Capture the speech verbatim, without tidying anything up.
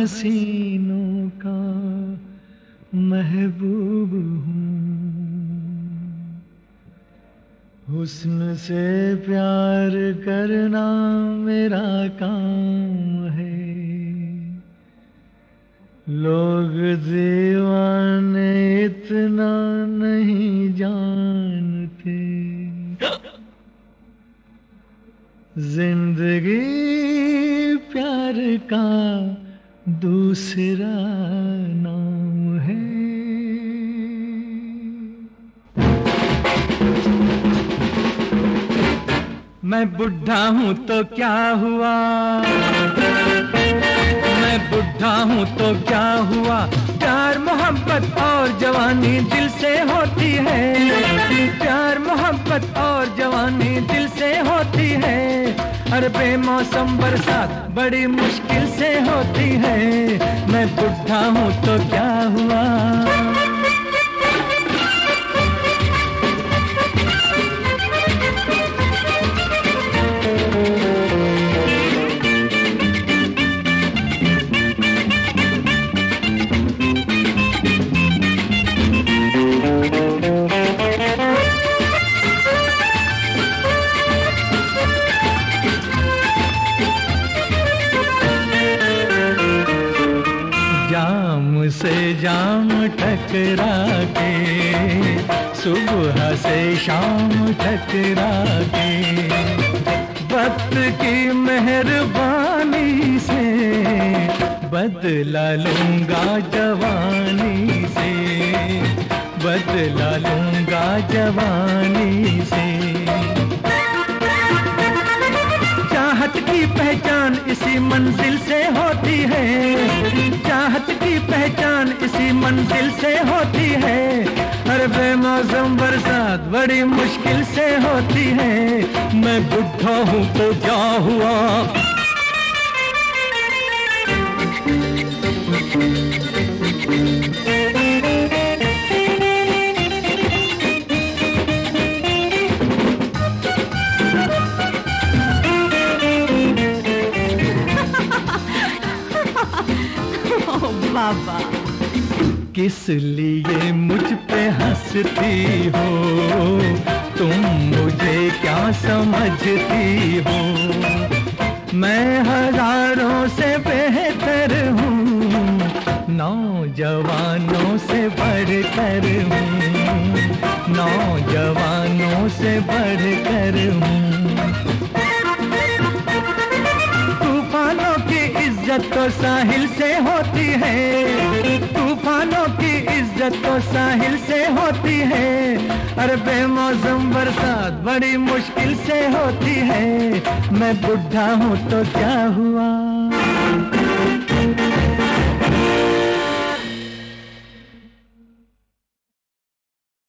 हसीनों का महबूब हूँ। हुस्न से प्यार करना मेरा काम है। लोग दीवाने इतना नहीं जानते। जिंदगी प्यार का दूसरा नाम है। मैं बुढ़ा हूँ तो क्या हुआ, मैं बुढ़ा हूँ तो क्या हुआ, प्यार मोहब्बत और जवानी दिल से होती है। प्यार मोहब्बत और जवानी दिल से होती है। हर बेमौसम बरसात बड़ी मुश्किल से होती है। मैं बुढ़ा हूँ तो क्या हुआ। जाम से जाम टकरा के, सुबह से शाम टकरा के, वक्त की मेहरबानी से बदला लूंगा जवानी से, बदला लूंगा जवानी से। चाहत की पहचान इसी मंजिल से होती है। चाहत की पहचान इसी मंजिल से होती है। हर बेमौसम बरसात बड़ी मुश्किल से होती है। मैं बुढ़ा हूँ तो क्या हुआ। बाबा किस लिए मुझ पे हंसती हो, तुम मुझे क्या समझती हो। मैं हजारों से बेहतर हूँ, नौजवानों से बढ़कर हूँ, नौजवानों से बढ़कर हूँ। तूफानों की इज्जत तो साहिल से होती है। तूफानों की इज्जत तो साहिल से होती है। अरे बेमौसम बरसात बड़ी मुश्किल से होती है। मैं बुढ़ा हूँ तो क्या हुआ।